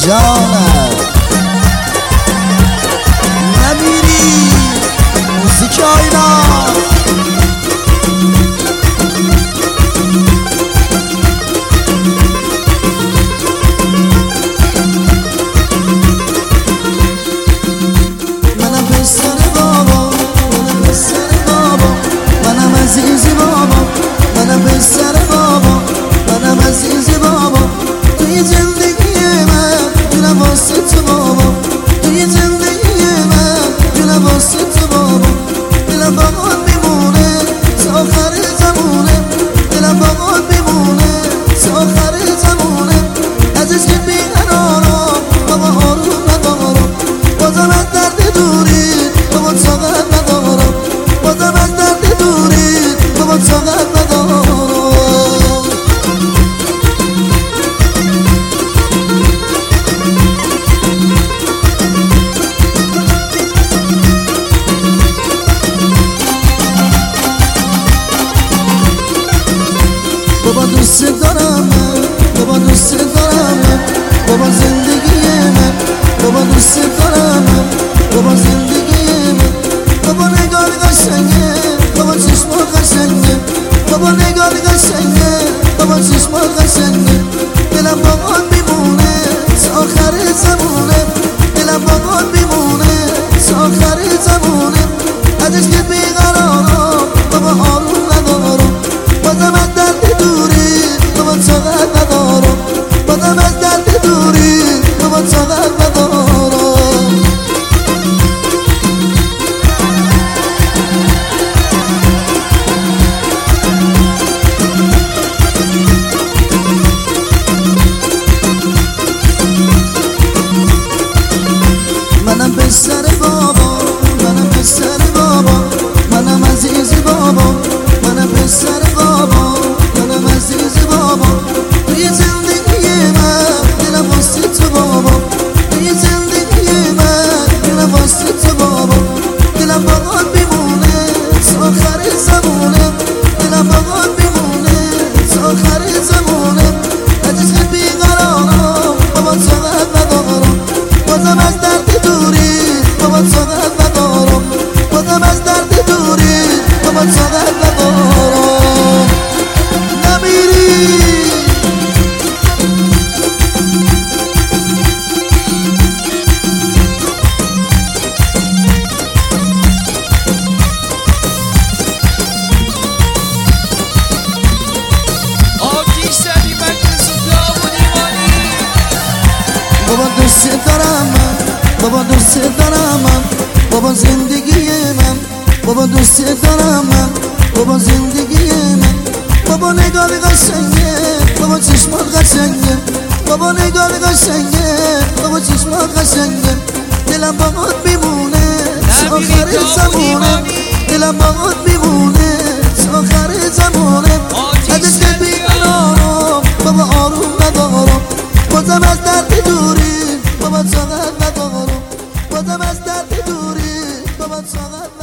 جانم نمیری موزیک آینا منم پسر بابا منم پسر بابا منم عزیز بابا منم پسر بابا منم عزیز بابا توی زندگی من جونم واسه تو بابا توی زندگی من جونم واسه تو بابا دلم باهات میمونه تا آخر زمونه دلم باهات میمونه تا آخر زمونه ازش که بیقرارم بابا آروم ندارم بازم از درد دوری بابا طاقت ندارم بازم از درد دوری بابا طاقت ندارم بابا دوست دارم من بابا دوست دارم من بابا زندگی من بابا دوست دارم من بابا زندگی من بابا نگاه قشنگه بابا چشمات قشنگه بابا نگاه قشنگه بابا چشمات قشنگه دلم باهات میمونه تا آخر زمونه دلم باهات میمونه تا آخر زمونه ازش که بیقرارم بابا آروم ندارم بازم از درد دوری بابا طاقت ندارم بازم از درد دوری بابا طاقت ندارم منم پسر بابا منم پسر بابا منم عزیز بابا منم پسر بابا منم عزیز بابا توی زندگی من دلم واسه تو بابا توی زندگی من دلم واسه تو بابا دلم باهات میمونه تا آخر زمونه دلم باهات میمونه تا آخر زمونه ازش که بیقرارم بابا طاقت ندارم بازم از درد دوری بابا طاقت ندارم بازم از درد دوری بابا طاقت ندارم نمیری بابا دوست دارم من بابا دوست دارم من بابا زندگی من بابا دوست دارم من بابا زندگی من بابا نگاه قشنگه بابا چشمات قشنگه بابا نگاه قشنگه بابا چشمات قشنگه دلم باهات میمونه تا آخر زمونه دلم باهات میمونه تا آخر زمونه ازش که بیقرارم بابا آروم ندارم بازم از درد دوری بابا طاقت ندارم بازم از درد دوری بابا طاقت